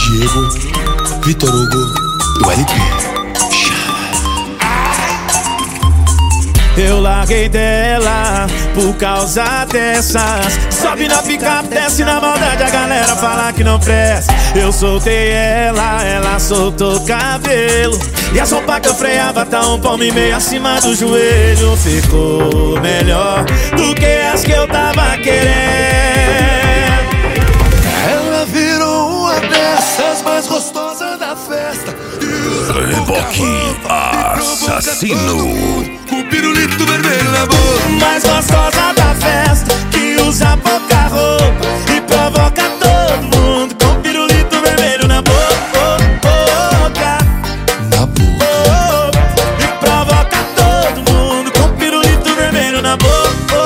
Diego, Vitor Hugo, do LP. Eu larguei dela por causa dessas. Sobe na picape, desce na maldade, a galera fala que não presta. Eu soltei ela, ela soltou o cabelo. E a sopa que eu freava tá um palmo e meio acima do joelho. Ficou melhor do que as que eu tava querendo. Ela virou uma dessas mais gostosas da festa. Reboque assassino. Com pirulito vermelho na boca. Mais gostosa da festa, que usa pouca roupa e provoca todo mundo com pirulito vermelho na boca. Na boca. E provoca todo mundo com pirulito vermelho na boca.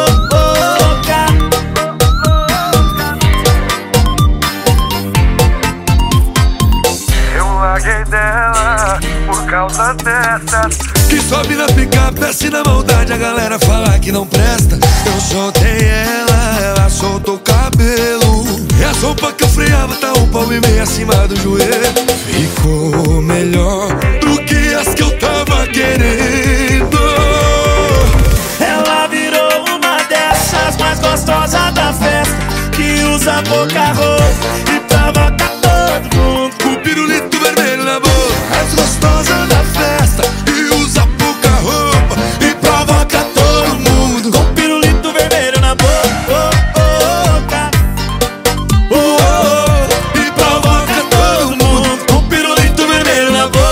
Eu larguei dela por causa dessas. Que sobe na picape, desce na maldade, a galera fala que não presta. Eu soltei ela, ela soltou o cabelo. E a sopa que eu freava tá um palmo e meio acima do joelho. Ficou melhor do que as que eu tava querendo. Ela virou uma dessas mais gostosas da festa, que usa pouca roupa e provoca todo mundo Com pirulito vermelho na boca. Mais gostosa da festa, e usa pouca roupa e provoca todo mundo com pirulito vermelho na boca. e provoca todo mundo. Com pirulito vermelho na boca.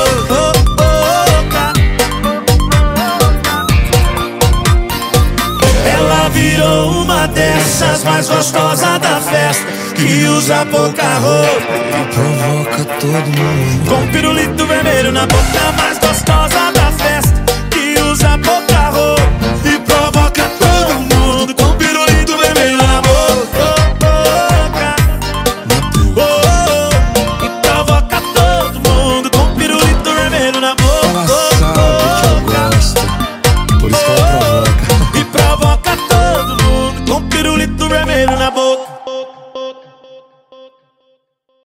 Ela virou uma dessas mais gostosas da festa, que usa pouca roupa Provoca todo mundo. com pirulito vermelho na boca. Mais gostosa